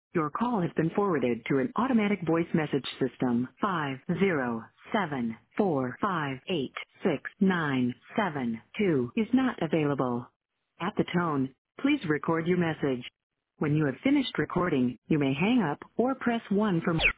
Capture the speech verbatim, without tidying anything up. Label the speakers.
Speaker 1: Your call has been forwarded to an automatic voice message system. Five zero seven four five eight six nine seven two is not available. At the tone, please record your message. When you have finished recording, you may hang up or press one for more.